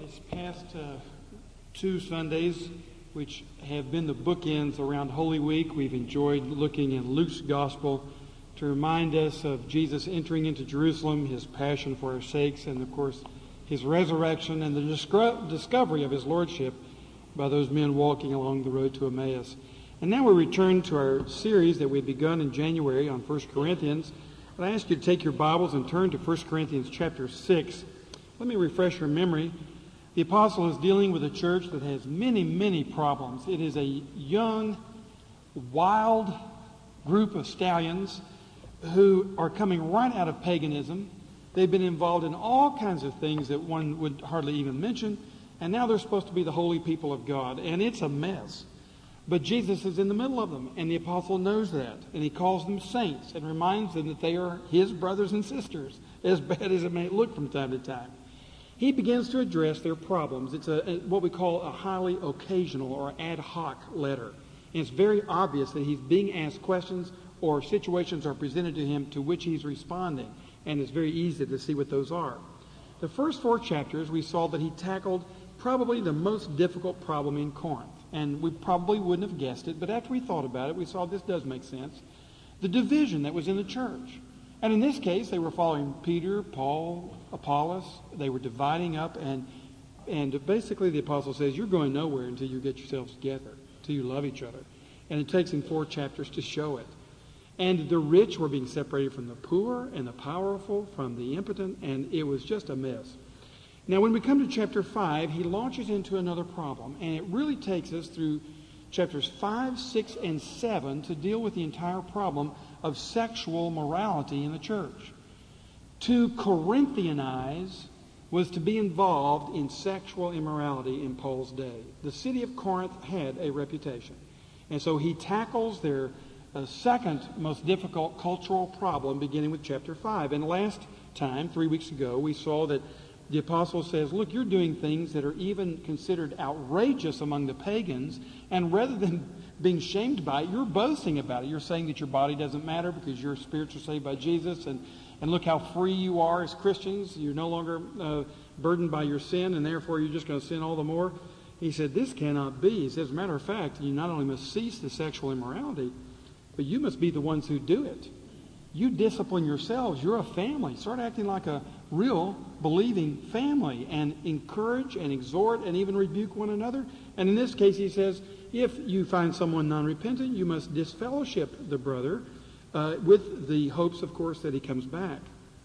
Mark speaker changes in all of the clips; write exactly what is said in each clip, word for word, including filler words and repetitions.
Speaker 1: this past uh, two Sundays, which have been the bookends around Holy Week, we've enjoyed looking in Luke's Gospel to remind us of Jesus entering into Jerusalem, his passion for our sakes, and of course his resurrection and the discro- discovery of his lordship by those men walking along the road to Emmaus. And now we return to our series that we had begun in January on First Corinthians. And I ask you to take your Bibles and turn to First Corinthians chapter six. Let me refresh your memory. The apostle is dealing with a church that has many, many problems. It is a young, wild group of stallions who are coming right out of paganism. They've been involved in all kinds of things that one would hardly even mention. And now they're supposed to be the holy people of God. And it's a mess. But Jesus is in the middle of them, and the apostle knows that. And he calls them saints and reminds them that they are his brothers and sisters, as bad as it may look from time to time. He begins to address their problems. It's a, a what we call a highly occasional or ad hoc letter. And it's very obvious that he's being asked questions or situations are presented to him to which he's responding. And it's very easy to see what those are. The first four chapters, we saw that he tackled probably the most difficult problem in Corinth. And we probably wouldn't have guessed it, but after we thought about it, we saw this does make sense. The division that was in the church. And in this case, they were following Peter, Paul, Apollos. They were dividing up, and and basically the apostle says, you're going nowhere until you get yourselves together, until you love each other. And it takes him four chapters to show it. And the rich were being separated from the poor, and the powerful from the impotent, and it was just a mess. Now, when we come to chapter five, he launches into another problem, and it really takes us through chapters five, six, and seven to deal with the entire problem of sexual morality in the church. To Corinthianize was to be involved in sexual immorality in Paul's day. The city of Corinth had a reputation. And so he tackles their uh, second most difficult cultural problem beginning with chapter five. And last time, three weeks ago, we saw that the apostle says, look, you're doing things that are even considered outrageous among the pagans, and rather than being shamed by it, you're boasting about it. You're saying that your body doesn't matter because you're spiritually saved by Jesus, and, and look how free you are as Christians. You're no longer uh, burdened by your sin, and therefore you're just going to sin all the more. He said, this cannot be. He says, as a matter of fact, you not only must cease the sexual immorality, but you must be the ones who do it. You discipline yourselves. You're a family. Start acting like a real believing family and encourage and exhort and even rebuke one another. And in this case, he says, if you find someone non-repentant, you must disfellowship the brother uh, with the hopes, of course, that he comes back.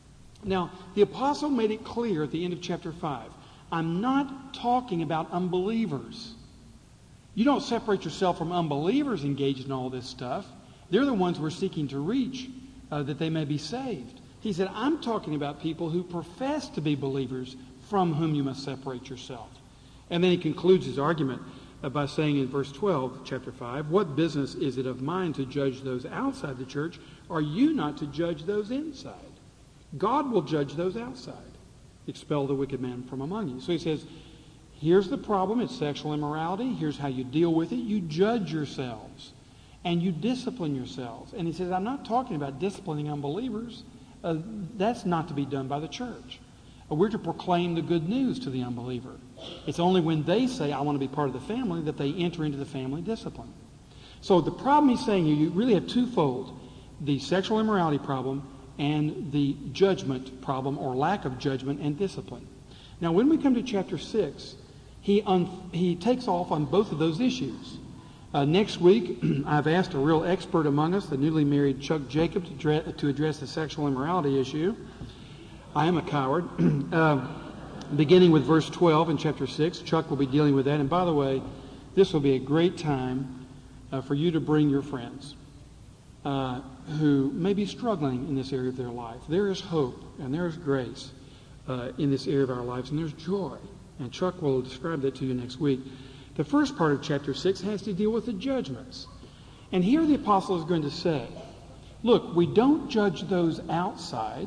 Speaker 1: Now, the apostle made it clear at the end of chapter five, I'm not talking about unbelievers. You don't separate yourself from unbelievers engaged in all this stuff. They're the ones we're seeking to reach. Uh, that they may be saved. He said, I'm talking about people who profess to be believers from whom you must separate yourself. And then he concludes his argument uh, by saying in verse twelve, chapter five, what business is it of mine to judge those outside the church? Are you not to judge those inside? God will judge those outside. Expel the wicked man from among you. So he says, here's the problem. It's sexual immorality. Here's how you deal with it. You judge yourselves. And you discipline yourselves. And he says, I'm not talking about disciplining unbelievers. Uh, that's not to be done by the church. Uh, we're to proclaim the good news to the unbeliever. It's only when they say, I want to be part of the family, that they enter into the family discipline. So the problem he's saying here, you really have twofold. The sexual immorality problem and the judgment problem, or lack of judgment and discipline. Now, when we come to chapter six, he, un- he takes off on both of those issues. Uh, next week, I've asked a real expert among us, the newly married Chuck Jacob, to, dre- to address the sexual immorality issue. I am a coward. uh, beginning with verse twelve in chapter six, Chuck will be dealing with that. And by the way, this will be a great time uh, for you to bring your friends uh, who may be struggling in this area of their life. There is hope and there is grace uh, in this area of our lives, and there's joy. And Chuck will describe that to you next week. The first part of chapter six has to deal with the judgments. And here the apostle is going to say, look, we don't judge those outside,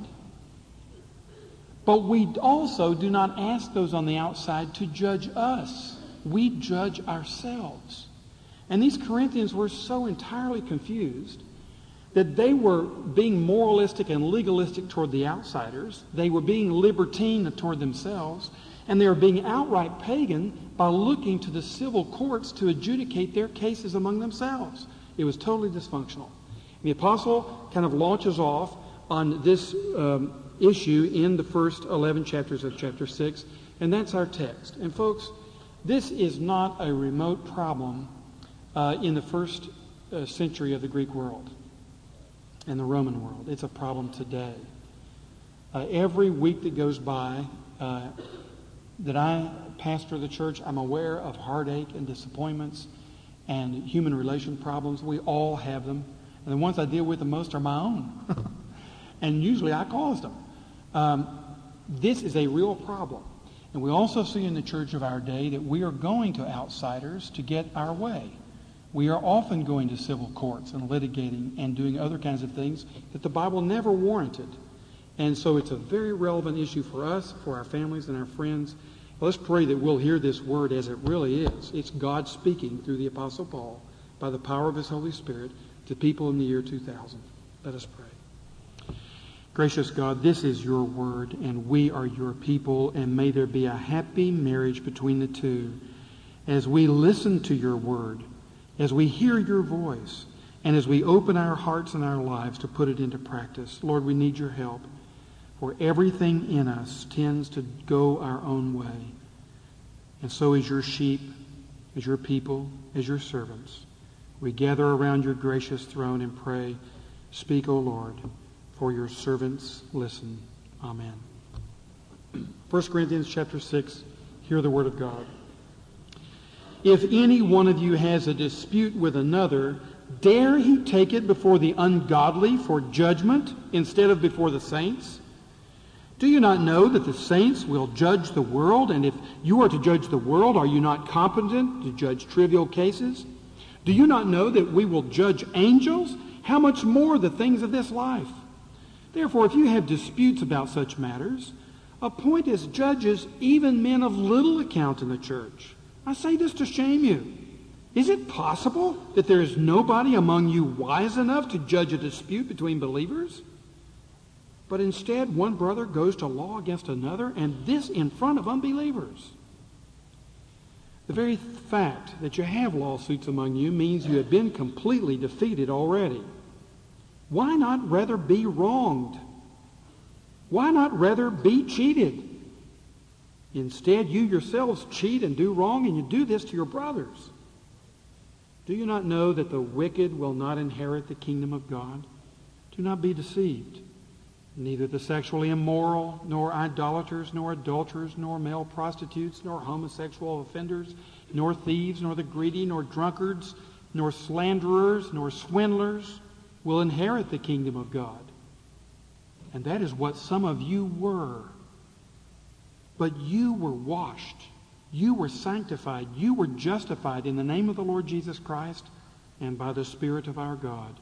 Speaker 1: but we also do not ask those on the outside to judge us. We judge ourselves. And these Corinthians were so entirely confused that they were being moralistic and legalistic toward the outsiders. They were being libertine toward themselves. And they were being outright pagan by looking to the civil courts to adjudicate their cases among themselves. It was totally dysfunctional. The apostle kind of launches off on this um, issue in the first eleven chapters of chapter six, and that's our text. And folks, this is not a remote problem uh, in the first uh, century of the Greek world and the Roman world. It's a problem today. Uh, every week that goes by uh, that I pastor the church, I'm aware of heartache and disappointments and human relation problems. We all have them. And the ones I deal with the most are my own. And usually I caused them. Um, this is a real problem. And we also see in the church of our day that we are going to outsiders to get our way. We are often going to civil courts and litigating and doing other kinds of things that the Bible never warranted. And so it's a very relevant issue for us, for our families and our friends. Let's pray that we'll hear this word as it really is. It's God speaking through the Apostle Paul by the power of His Holy Spirit to people in the year two thousand. Let us pray. Gracious God, this is your word, and we are your people, and may there be a happy marriage between the two as we listen to your word, as we hear your voice, and as we open our hearts and our lives to put it into practice. Lord, we need your help, for everything in us tends to go our own way. And so as your sheep, as your people, as your servants, we gather around your gracious throne and pray, speak, O Lord, for your servants listen. Amen. First Corinthians chapter six, hear the word of God. If any one of you has a dispute with another, dare he take it before the ungodly for judgment instead of before the saints? Do you not know that the saints will judge the world? And if you are to judge the world, are you not competent to judge trivial cases? Do you not know that we will judge angels? How much more the things of this life? Therefore, if you have disputes about such matters, appoint as judges even men of little account in the church. I say this to shame you. Is it possible that there is nobody among you wise enough to judge a dispute between believers? But instead, one brother goes to law against another, and this in front of unbelievers. The very fact that you have lawsuits among you means you have been completely defeated already. Why not rather be wronged? Why not rather be cheated? Instead, you yourselves cheat and do wrong, and you do this to your brothers. Do you not know that the wicked will not inherit the kingdom of God? Do not be deceived. Neither the sexually immoral, nor idolaters, nor adulterers, nor male prostitutes, nor homosexual offenders, nor thieves, nor the greedy, nor drunkards, nor slanderers, nor swindlers will inherit the kingdom of God. And that is what some of you were. But you were washed. You were sanctified. You were justified in the name of the Lord Jesus Christ and by the Spirit of our God.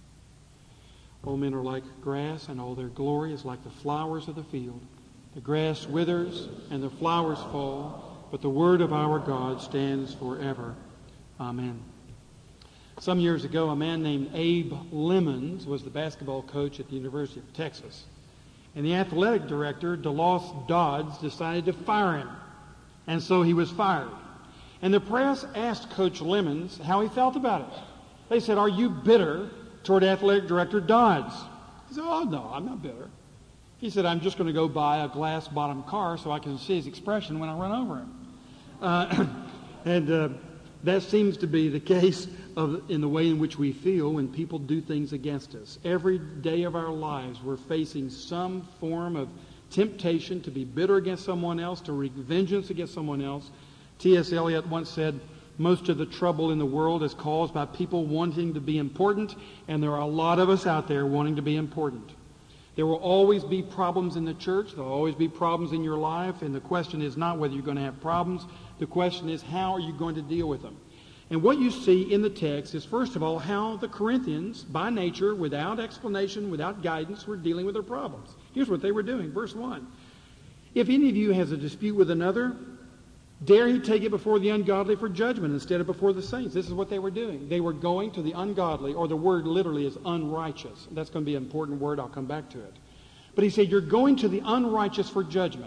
Speaker 1: All men are like grass, and all their glory is like the flowers of the field. The grass withers, and the flowers fall, but the word of our God stands forever. Amen. Some years ago, a man named Abe Lemons was the basketball coach at the University of Texas. And the athletic director, DeLoss Dodds, decided to fire him. And so he was fired. And the press asked Coach Lemons how he felt about it. They said, "Are you bitter toward athletic director Dodds?" He said, "Oh, no, I'm not bitter." He said, "I'm just going to go buy a glass-bottom car so I can see his expression when I run over him." Uh, and uh, that seems to be the case of, in the way in which we feel when people do things against us. Every day of our lives, we're facing some form of temptation to be bitter against someone else, to wreak vengeance against someone else. T S Eliot once said, "Most of the trouble in the world is caused by people wanting to be important, and there are a lot of us out there wanting to be important." There will always be problems in the church. There will always be problems in your life, and the question is not whether you're going to have problems. The question is, how are you going to deal with them? And what you see in the text is, first of all, how the Corinthians, by nature, without explanation, without guidance, were dealing with their problems. Here's what they were doing. Verse one. If any of you has a dispute with another, dare he take it before the ungodly for judgment instead of before the saints. This is what they were doing. They were going to the ungodly, or the word literally is unrighteous. That's going to be an important word. I'll come back to it. But he said, you're going to the unrighteous for judgment.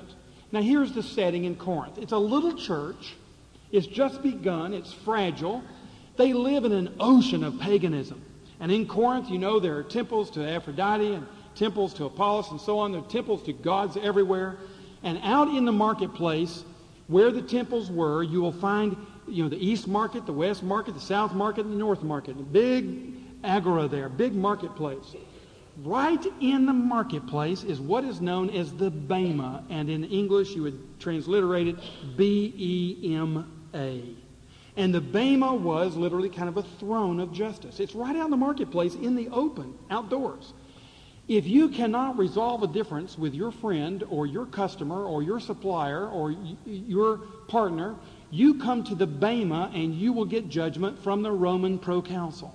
Speaker 1: Now here's the setting in Corinth. It's a little church. It's just begun. It's fragile. They live in an ocean of paganism. And in Corinth, you know, there are temples to Aphrodite and temples to Apollos and so on. There are temples to gods everywhere. And out in the marketplace, where the temples were, you will find, you know, the east market, the west market, the south market, and the north market. A big agora there, big marketplace. Right in the marketplace is what is known as the Bema, and in English you would transliterate it B E M A. And the Bema was literally kind of a throne of justice. It's right out in the marketplace in the open, outdoors. If you cannot resolve a difference with your friend or your customer or your supplier or y- your partner, you come to the Bema and you will get judgment from the Roman proconsul.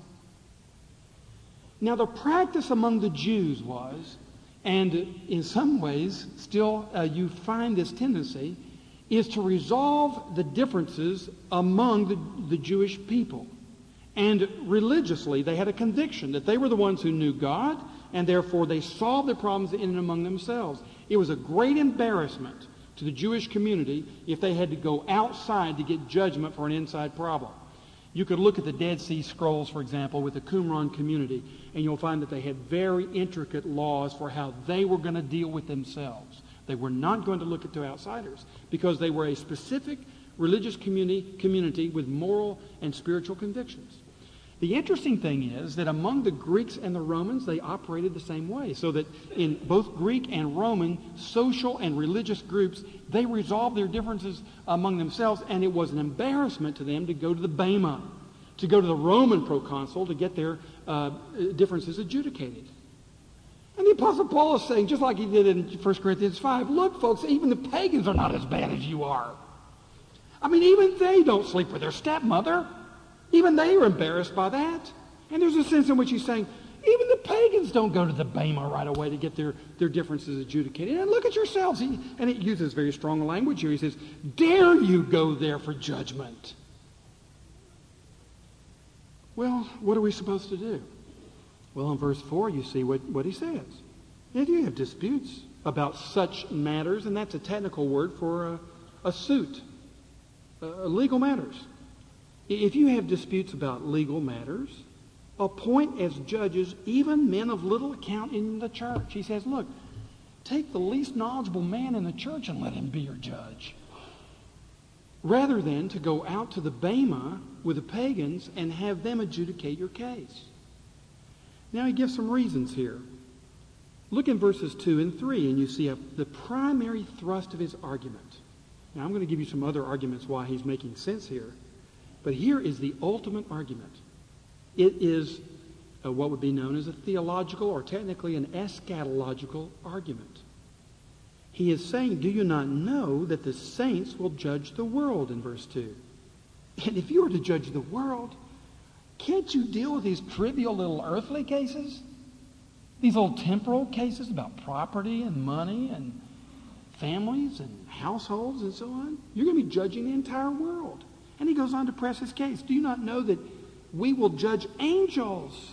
Speaker 1: Now, the practice among the Jews was, and in some ways still uh, you find this tendency, is to resolve the differences among the, the Jewish people. And religiously, they had a conviction that they were the ones who knew God, and therefore they solved their problems in and among themselves. It was a great embarrassment to the Jewish community if they had to go outside to get judgment for an inside problem. You could look at the Dead Sea Scrolls, for example, with the Qumran community, and you'll find that they had very intricate laws for how they were going to deal with themselves. They were not going to look at to outsiders because they were a specific religious community, community with moral and spiritual convictions. The interesting thing is that among the Greeks and the Romans, they operated the same way. So that in both Greek and Roman social and religious groups, they resolved their differences among themselves, and it was an embarrassment to them to go to the Bema, to go to the Roman proconsul to get their uh, differences adjudicated. And the Apostle Paul is saying, just like he did in First Corinthians five, look, folks, even the pagans are not as bad as you are. I mean, even they don't sleep with their stepmother. Even they are embarrassed by that. And there's a sense in which he's saying, even the pagans don't go to the Bema right away to get their, their differences adjudicated. And look at yourselves. He, and it uses very strong language here. He says, dare you go there for judgment? Well, what are we supposed to do? Well, in verse four, you see what, what he says. If you have disputes about such matters, and that's a technical word for a, a suit, uh, legal matters. If you have disputes about legal matters, appoint as judges even men of little account in the church. He says, look, take the least knowledgeable man in the church and let him be your judge. Rather than to go out to the Bema with the pagans and have them adjudicate your case. Now he gives some reasons here. Look in verses two and three, and you see a, the primary thrust of his argument. Now I'm going to give you some other arguments why he's making sense here. But here is the ultimate argument. It is uh, what would be known as a theological or technically an eschatological argument. He is saying, do you not know that the saints will judge the world in verse two? And if you were to judge the world, can't you deal with these trivial little earthly cases? These little temporal cases about property and money and families and households and so on? You're going to be judging the entire world. And he goes on to press his case. Do you not know that we will judge angels?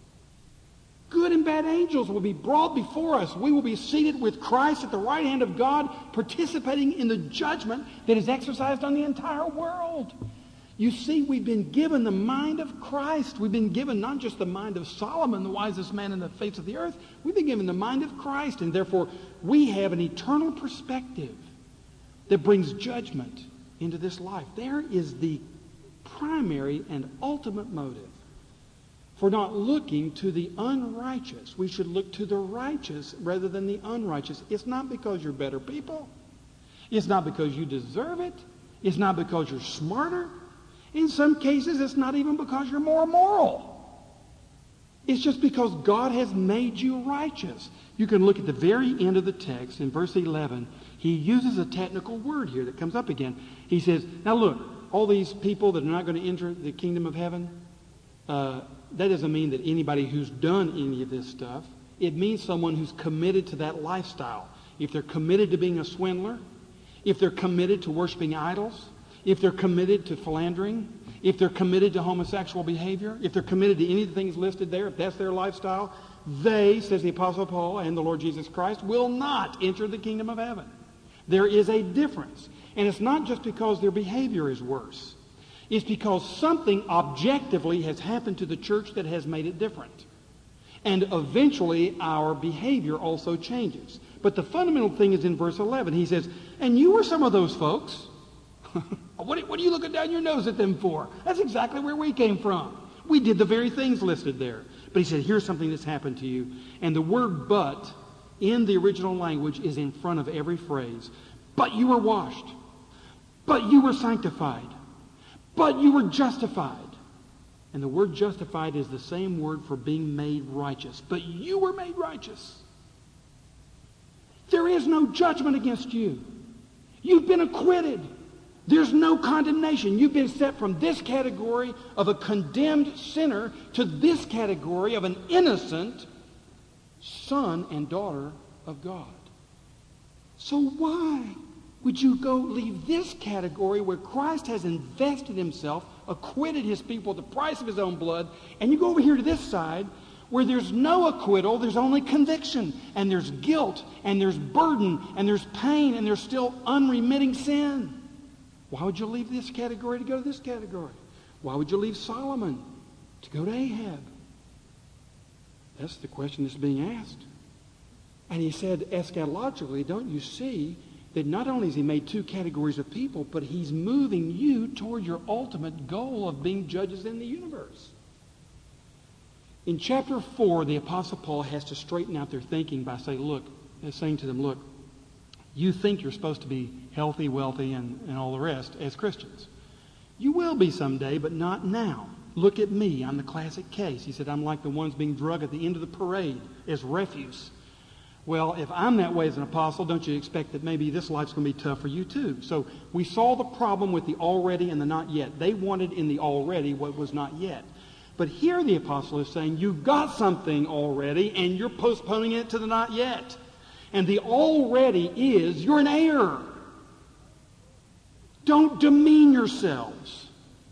Speaker 1: Good and bad angels will be brought before us. We will be seated with Christ at the right hand of God, participating in the judgment that is exercised on the entire world. You see, we've been given the mind of Christ. We've been given not just the mind of Solomon, the wisest man in the face of the earth. We've been given the mind of Christ, and therefore we have an eternal perspective that brings judgment into this life. There is the primary and ultimate motive for not looking to the unrighteous. We should look to the righteous rather than the unrighteous. It's not because you're better people. It's not because you deserve it. It's not because you're smarter. In some cases, it's not even because you're more moral. It's just because God has made you righteous. You can look at the very end of the text in verse eleven. He uses a technical word here that comes up again. He says, now look, all these people that are not going to enter the kingdom of heaven, uh, that doesn't mean that anybody who's done any of this stuff. It means someone who's committed to that lifestyle. If they're committed to being a swindler, if they're committed to worshiping idols, if they're committed to philandering, if they're committed to homosexual behavior, if they're committed to any of the things listed there, if that's their lifestyle, they, says the Apostle Paul and the Lord Jesus Christ, will not enter the kingdom of heaven. There is a difference. And it's not just because their behavior is worse. It's because something objectively has happened to the church that has made it different. And eventually our behavior also changes. But the fundamental thing is in verse eleven. He says, and you were some of those folks. what, what are you looking down your nose at them for? That's exactly where we came from. We did the very things listed there. But he said, here's something that's happened to you. And the word but in the original language is in front of every phrase. But you were washed. But you were sanctified. But you were justified. And the word justified is the same word for being made righteous. But you were made righteous. There is no judgment against you. You've been acquitted. There's no condemnation. You've been set from this category of a condemned sinner to this category of an innocent son and daughter of God. So why would you go leave this category where Christ has invested himself, acquitted his people at the price of his own blood, and you go over here to this side where there's no acquittal, there's only conviction, and there's guilt, and there's burden, and there's pain, and there's still unremitting sin? Why would you leave this category to go to this category? Why would you leave Solomon to go to Ahab? That's the question that's being asked. And he said, eschatologically, don't you see that not only has he made two categories of people, but he's moving you toward your ultimate goal of being judges in the universe? In chapter four, the Apostle Paul has to straighten out their thinking by saying, look, saying to them, look, you think you're supposed to be healthy, wealthy, and, and all the rest as Christians. You will be someday, but not now. Look at me. I'm the classic case. He said, I'm like the ones being drug at the end of the parade as refuse. Well, if I'm that way as an apostle, don't you expect that maybe this life's going to be tough for you too? So we saw the problem with the already and the not yet. They wanted in the already what was not yet. But here the apostle is saying, you've got something already and you're postponing it to the not yet. And the already is, you're an heir. Don't demean yourselves.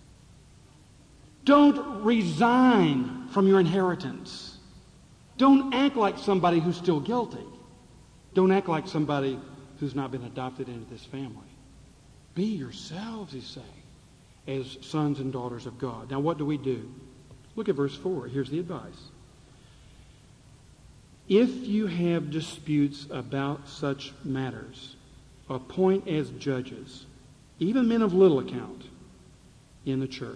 Speaker 1: Don't resign from your inheritance. Don't act like somebody who's still guilty. Don't act like somebody who's not been adopted into this family. Be yourselves, he's saying, as sons and daughters of God. Now, what do we do? Look at verse four. Here's the advice. If you have disputes about such matters, appoint as judges, even men of little account, in the church.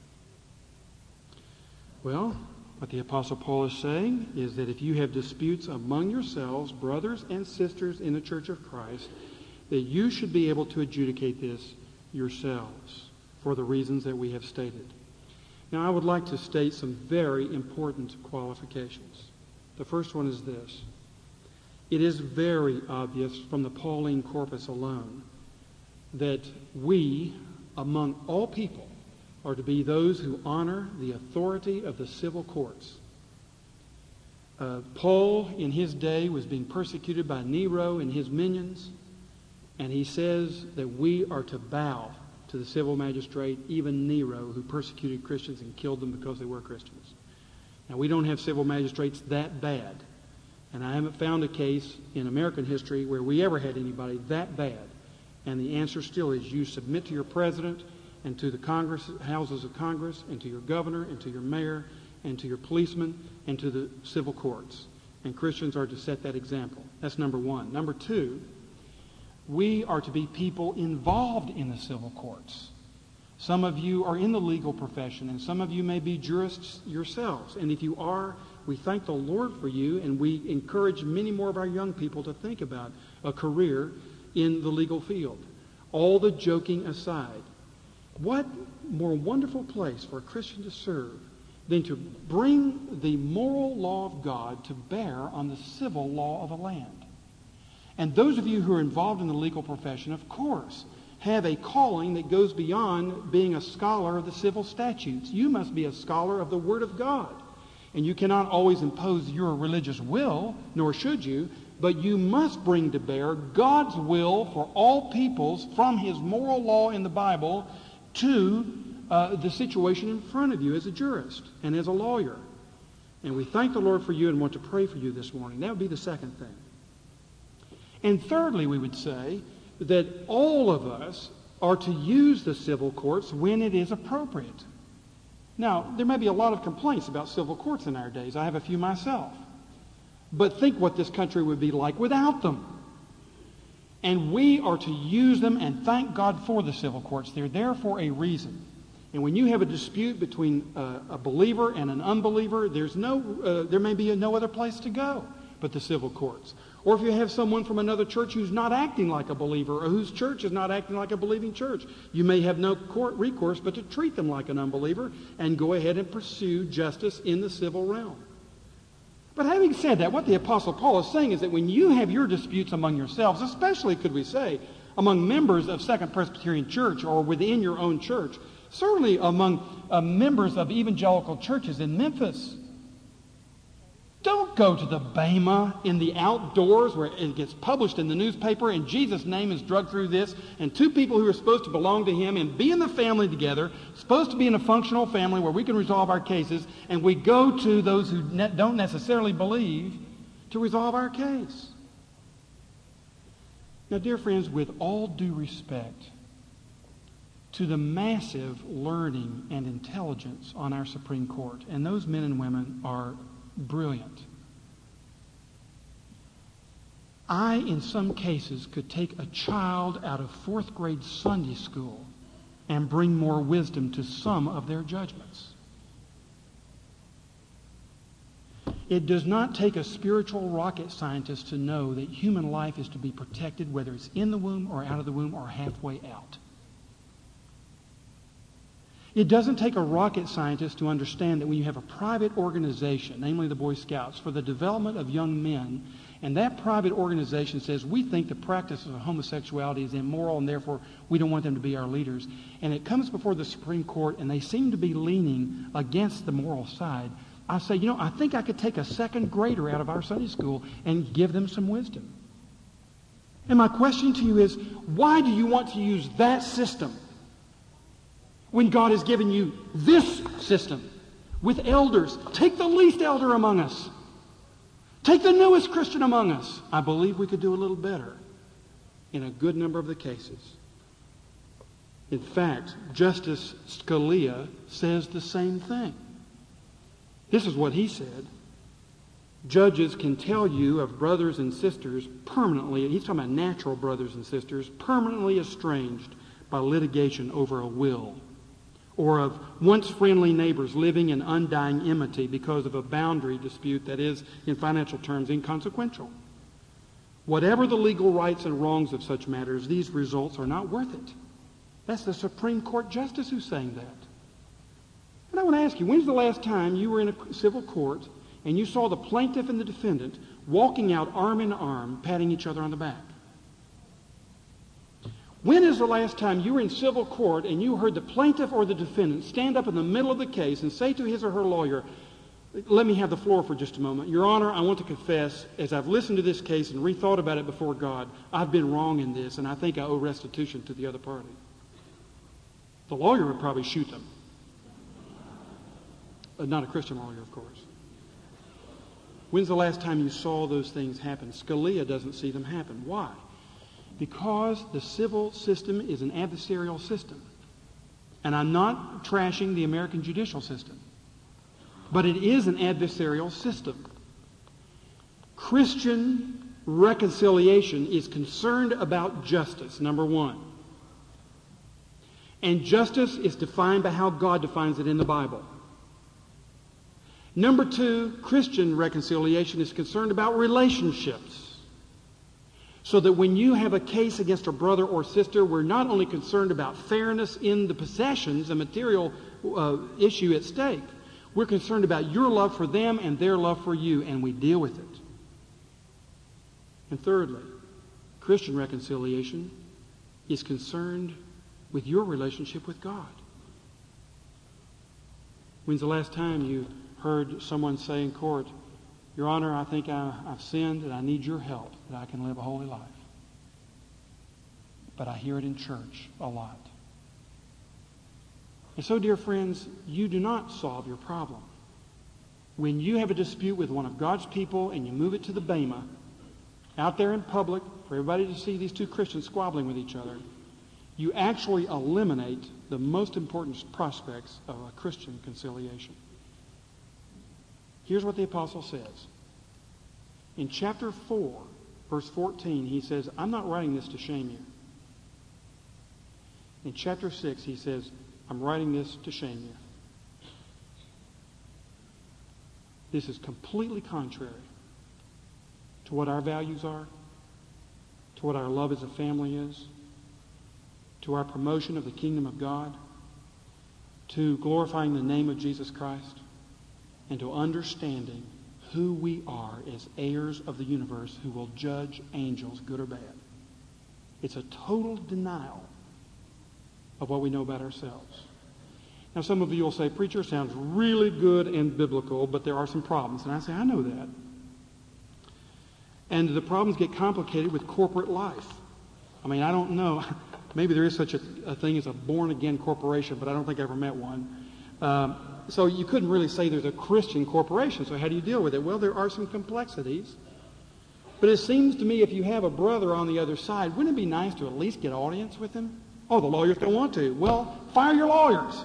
Speaker 1: Well, what the Apostle Paul is saying is that if you have disputes among yourselves, brothers and sisters in the church of Christ, that you should be able to adjudicate this yourselves for the reasons that we have stated. Now, I would like to state some very important qualifications. The first one is this. It is very obvious from the Pauline corpus alone that we, among all people, are to be those who honor the authority of the civil courts. Uh, Paul, in his day, was being persecuted by Nero and his minions, and he says that we are to bow to the civil magistrate, even Nero, who persecuted Christians and killed them because they were Christians. Now, we don't have civil magistrates that bad, and I haven't found a case in American history where we ever had anybody that bad. And the answer still is you submit to your president and to the Congress, houses of Congress, and to your governor, and to your mayor, and to your policemen, and to the civil courts. And Christians are to set that example. That's number one. Number two, we are to be people involved in the civil courts. Some of you are in the legal profession, and some of you may be jurists yourselves. And if you are, we thank the Lord for you, and we encourage many more of our young people to think about a career in the legal field. All the joking aside, what more wonderful place for a Christian to serve than to bring the moral law of God to bear on the civil law of a land? And those of you who are involved in the legal profession, of course, have a calling that goes beyond being a scholar of the civil statutes. You must be a scholar of the Word of God. And you cannot always impose your religious will, nor should you, but you must bring to bear God's will for all peoples from His moral law in the Bible to uh, the situation in front of you as a jurist and as a lawyer. And we thank the Lord for you and want to pray for you this morning. That would be the second thing. And thirdly, we would say that all of us are to use the civil courts when it is appropriate. Now, there may be a lot of complaints about civil courts in our days. I have a few myself. But think what this country would be like without them. And we are to use them, and thank God for the civil courts. They're there for a reason. And when you have a dispute between uh, a believer and an unbeliever, there's no, uh, there may be no other place to go but the civil courts. Or if you have someone from another church who's not acting like a believer, or whose church is not acting like a believing church, you may have no court recourse but to treat them like an unbeliever and go ahead and pursue justice in the civil realm. But having said that, what the Apostle Paul is saying is that when you have your disputes among yourselves, especially, could we say, among members of Second Presbyterian Church or within your own church, certainly among uh, members of evangelical churches in Memphis, don't go to the Bema in the outdoors where it gets published in the newspaper and Jesus' name is drugged through this, and two people who are supposed to belong to him and be in the family together, supposed to be in a functional family where we can resolve our cases, and we go to those who ne- don't necessarily believe to resolve our case. Now, dear friends, with all due respect to the massive learning and intelligence on our Supreme Court, and those men and women are brilliant. I, in some cases, could take a child out of fourth grade Sunday school and bring more wisdom to some of their judgments. It does not take a spiritual rocket scientist to know that human life is to be protected, whether it's in the womb or out of the womb or halfway out. It doesn't take a rocket scientist to understand that when you have a private organization, namely the Boy Scouts, for the development of young men, and that private organization says, we think the practice of homosexuality is immoral and therefore we don't want them to be our leaders, and it comes before the Supreme Court and they seem to be leaning against the moral side, I say, you know, I think I could take a second grader out of our Sunday school and give them some wisdom. And my question to you is, why do you want to use that system when God has given you this system with elders? Take the least elder among us. Take the newest Christian among us. I believe we could do a little better in a good number of the cases. In fact, Justice Scalia says the same thing. This is what he said. Judges can tell you of brothers and sisters permanently, he's talking about natural brothers and sisters, permanently estranged by litigation over a will, or of once friendly neighbors living in undying enmity because of a boundary dispute that is, in financial terms, inconsequential. Whatever the legal rights and wrongs of such matters, these results are not worth it. That's the Supreme Court justice who's saying that. And I want to ask you, when's the last time you were in a civil court and you saw the plaintiff and the defendant walking out arm in arm, patting each other on the back? When is the last time you were in civil court and you heard the plaintiff or the defendant stand up in the middle of the case and say to his or her lawyer, let me have the floor for just a moment. Your Honor, I want to confess, as I've listened to this case and rethought about it before God, I've been wrong in this and I think I owe restitution to the other party. The lawyer would probably shoot them. Uh, not a Christian lawyer, of course. When's the last time you saw those things happen? Scalia doesn't see them happen. Why? Because the civil system is an adversarial system. And I'm not trashing the American judicial system. But it is an adversarial system. Christian reconciliation is concerned about justice, number one. And justice is defined by how God defines it in the Bible. Number two, Christian reconciliation is concerned about relationships. So that when you have a case against a brother or sister, we're not only concerned about fairness in the possessions, a material uh, issue at stake. We're concerned about your love for them and their love for you, and we deal with it. And thirdly, Christian reconciliation is concerned with your relationship with God. When's the last time you heard someone say in court, Your Honor, I think I, I've sinned and I need your help that I can live a holy life? But I hear it in church a lot. And so, dear friends, you do not solve your problem. When you have a dispute with one of God's people and you move it to the Bema, out there in public for everybody to see these two Christians squabbling with each other, you actually eliminate the most important prospects of a Christian conciliation. Here's what the apostle says. In chapter four, verse fourteen, he says, I'm not writing this to shame you. In chapter six, he says, I'm writing this to shame you. This is completely contrary to what our values are, to what our love as a family is, to our promotion of the kingdom of God, to glorifying the name of Jesus Christ, and to understanding who we are as heirs of the universe who will judge angels, good or bad. It's a total denial of what we know about ourselves. Now, some of you will say, preacher, sounds really good and biblical, but there are some problems. And I say, I know that. And the problems get complicated with corporate life. I mean, I don't know. Maybe there is such a, a thing as a born-again corporation, but I don't think I ever met one. Um, so you couldn't really say there's a Christian corporation. So how do you deal with it? Well, there are some complexities. But it seems to me if you have a brother on the other side, wouldn't it be nice to at least get audience with him? Oh, the lawyers don't want to. Well, fire your lawyers.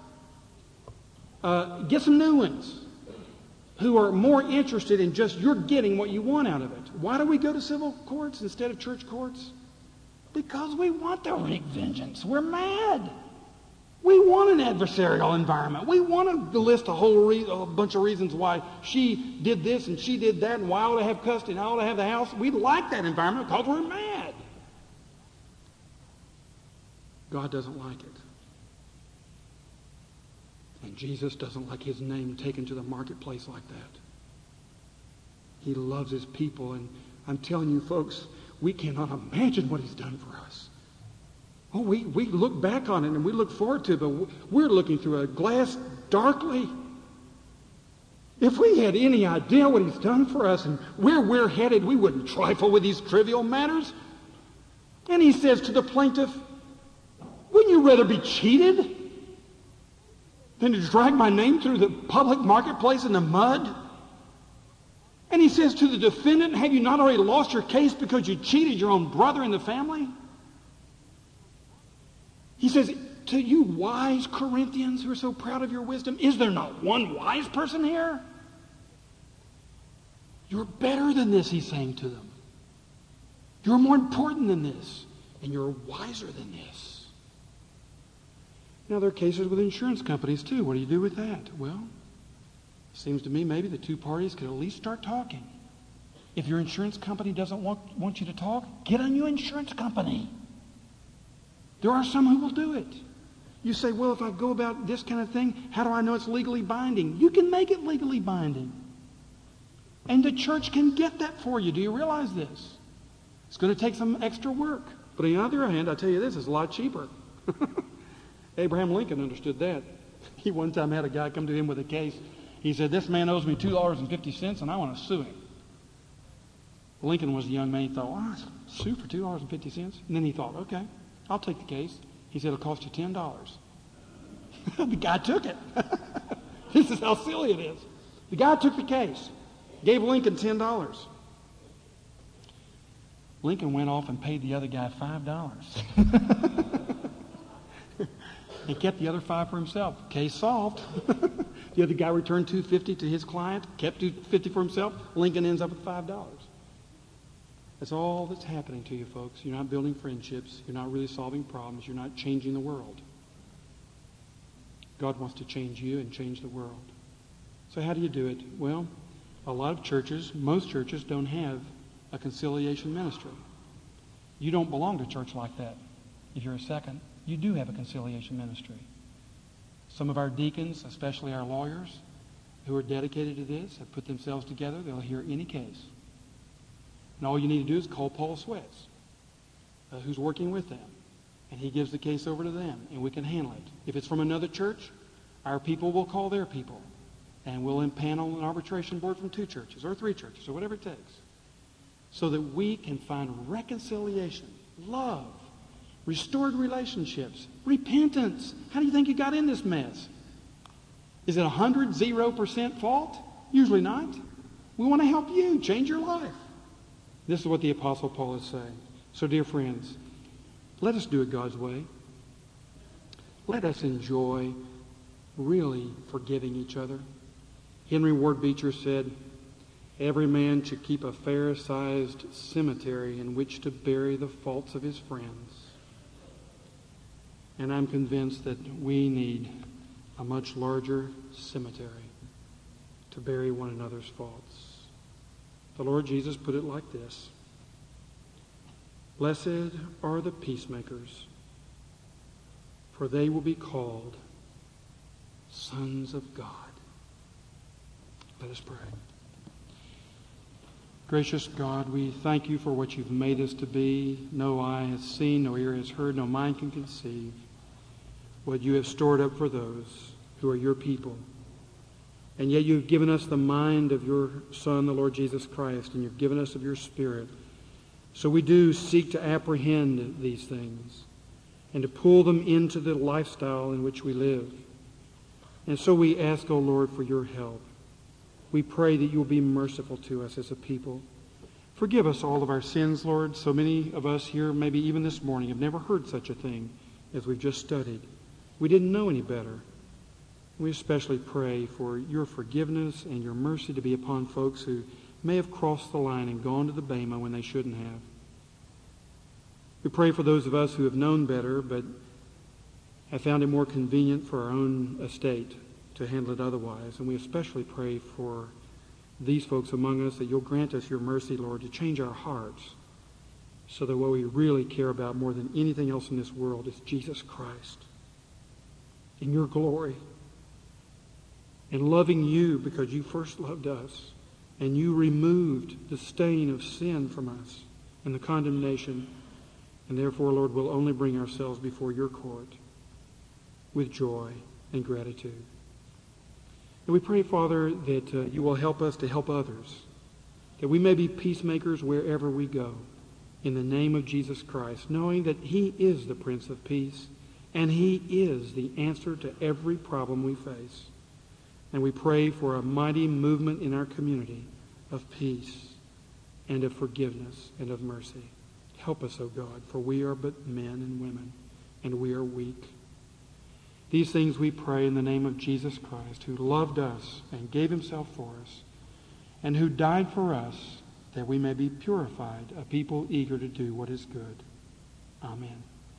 Speaker 1: Uh, get some new ones who are more interested in just you're getting what you want out of it. Why do we go to civil courts instead of church courts? Because we want to wreak vengeance. We're mad. We want an adversarial environment. We want to list a whole re- a bunch of reasons why she did this and she did that and why I ought to have custody and I ought to have the house. We like that environment because we're mad. God doesn't like it. And Jesus doesn't like his name taken to the marketplace like that. He loves his people. And I'm telling you, folks, we cannot imagine what he's done for us. Oh, we, we look back on it and we look forward to it, but we're looking through a glass darkly. If we had any idea what he's done for us and where we're headed, we wouldn't trifle with these trivial matters. And he says to the plaintiff, wouldn't you rather be cheated than to drag my name through the public marketplace in the mud? And he says to the defendant, have you not already lost your case because you cheated your own brother in the family? He says, to you wise Corinthians who are so proud of your wisdom, is there not one wise person here? You're better than this, he's saying to them. You're more important than this, and you're wiser than this. Now, there are cases with insurance companies, too. What do you do with that? Well, it seems to me maybe the two parties could at least start talking. If your insurance company doesn't want, want you to talk, get a new insurance company. There are some who will do it. You say, well, if I go about this kind of thing, how do I know it's legally binding? You can make it legally binding. And the church can get that for you. Do you realize this? It's going to take some extra work. But on the other hand, I tell you this, it's a lot cheaper. Abraham Lincoln understood that. He one time had a guy come to him with a case. He said, this man owes me two dollars and fifty cents and I want to sue him. Lincoln was the young man. He thought, well, sue for two dollars and fifty cents? And then he thought, okay, I'll take the case. He said, it'll cost you ten dollars. The guy took it. This is how silly it is. The guy took the case, gave Lincoln ten dollars. Lincoln went off and paid the other guy five dollars. And kept the other five for himself. Case solved. The other guy returned two dollars and fifty cents to his client, kept two dollars and fifty cents for himself. Lincoln ends up with five dollars. That's all that's happening to you, folks. You're not building friendships. You're not really solving problems. You're not changing the world. God wants to change you and change the world. So how do you do it? Well, a lot of churches, most churches, don't have a conciliation ministry. You don't belong to a church like that. If you're a second, you do have a conciliation ministry. Some of our deacons, especially our lawyers, who are dedicated to this, have put themselves together. They'll hear any case. And all you need to do is call Paul Sweats, uh, who's working with them. And he gives the case over to them, and we can handle it. If it's from another church, our people will call their people. And we'll impanel an arbitration board from two churches or three churches or whatever it takes. So that we can find reconciliation, love, restored relationships, repentance. How do you think you got in this mess? Is it a hundred, zero percent fault? Usually not. We want to help you change your life. This is what the Apostle Paul is saying. So, dear friends, let us do it God's way. Let us enjoy really forgiving each other. Henry Ward Beecher said, "Every man should keep a fair-sized cemetery in which to bury the faults of his friends." And I'm convinced that we need a much larger cemetery to bury one another's faults. The Lord Jesus put it like this: "Blessed are the peacemakers, for they will be called sons of God." Let us pray. Gracious God, we thank you for what you've made us to be. No eye has seen, no ear has heard, no mind can conceive what you have stored up for those who are your people. And yet you've given us the mind of your Son, the Lord Jesus Christ, and you've given us of your Spirit. So we do seek to apprehend these things and to pull them into the lifestyle in which we live. And so we ask, O Lord, for your help. We pray that you will be merciful to us as a people. Forgive us all of our sins, Lord. So many of us here, maybe even this morning, have never heard such a thing as we've just studied. We didn't know any better. We especially pray for your forgiveness and your mercy to be upon folks who may have crossed the line and gone to the Bema when they shouldn't have. We pray for those of us who have known better but have found it more convenient for our own estate to handle it otherwise. And we especially pray for these folks among us that you'll grant us your mercy, Lord, to change our hearts so that what we really care about more than anything else in this world is Jesus Christ and your glory and loving you because you first loved us and you removed the stain of sin from us and the condemnation. And therefore, Lord, we'll only bring ourselves before your court with joy and gratitude. And we pray, Father, that uh, you will help us to help others, that we may be peacemakers wherever we go, in the name of Jesus Christ, knowing that he is the Prince of Peace, and he is the answer to every problem we face. And we pray for a mighty movement in our community of peace and of forgiveness and of mercy. Help us, O God, for we are but men and women, and we are weak. These things we pray in the name of Jesus Christ, who loved us and gave himself for us, and who died for us that we may be purified, a people eager to do what is good. Amen.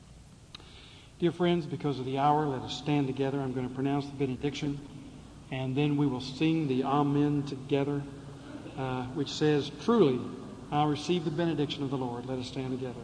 Speaker 1: Dear friends, because of the hour, let us stand together. I'm going to pronounce the benediction, and then we will sing the Amen together, uh, which says, "Truly, I'll receive the benediction of the Lord." Let us stand together.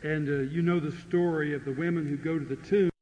Speaker 1: And uh, you know the story of the women who go to the tomb.